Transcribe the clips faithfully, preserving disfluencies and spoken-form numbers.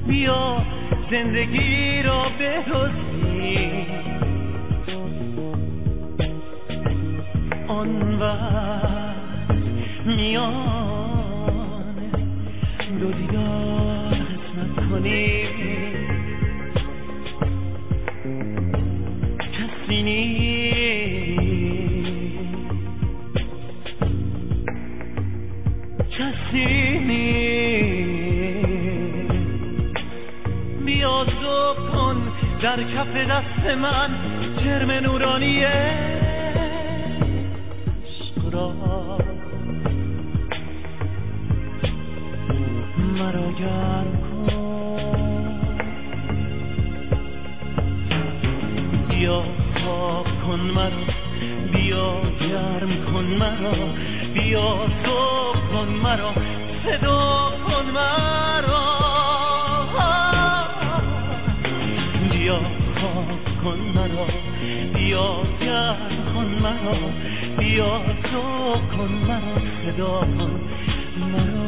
بیا زندگی را بدزدی، آن وقت میان دو دیدار قسمت کنی، کسی نیست کسی نیست. بیا ذوق کن در کف دست من جرم نورانی عشق را، مرا گرم کن، بیا خواب کن مرا، بیا گرم کن مرا، بیا ذوق کن مرا، صدا کن مرا، بیا خواب کن مرا، بیا گرم کن مرا، بیا ذوق کن مرا، صدا کن مرا.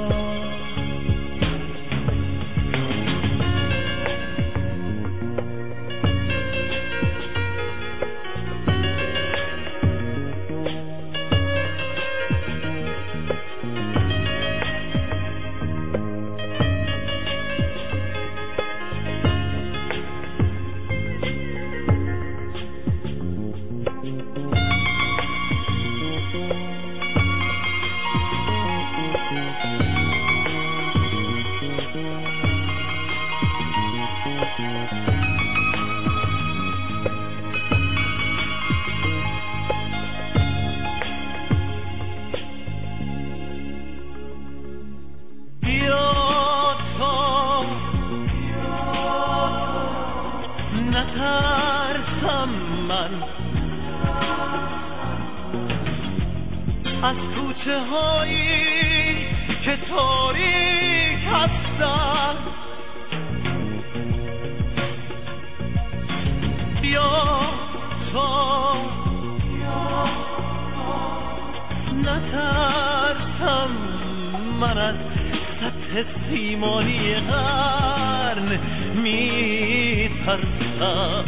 نترسم من از کوچه هایی که تاریک هستن، بیا تا نترسم من از سطح سیمانی قرن میترسم،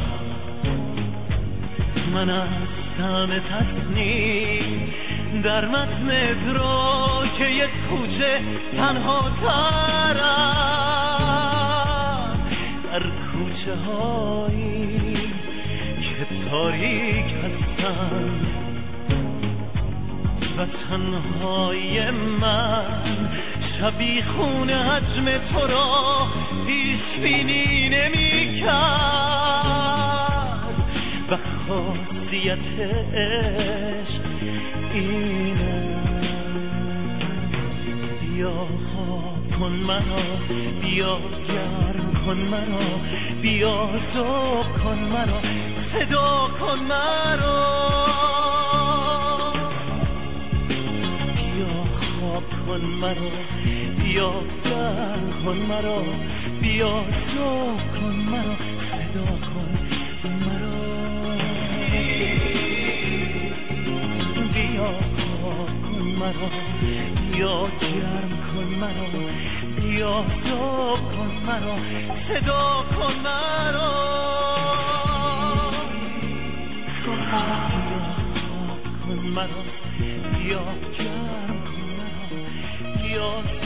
من از طعم تصنیم در متن ادراک یک کوچه تنها ترم، در کوچه هایی که تاریک هستن و تنهای من شبیخون حجم تو را پیش بینی نمی کرد و خاصیت عشق اینه. بیا خواب کن مرا، بیا گرم کن مرا، بیا ذوق کن مرا، صدا کن مرا، بیا خواب کن مرا، بیا گرم کن مرا، بیا ذوق کن مرا، صدا کن مرا، بیا خواب کن مرا، بیا گرم کن مرا، بیا ذوق کن مرا، صدا کن مرا، بیا خواب کن مرا، بیا گرم کن مرا، بیا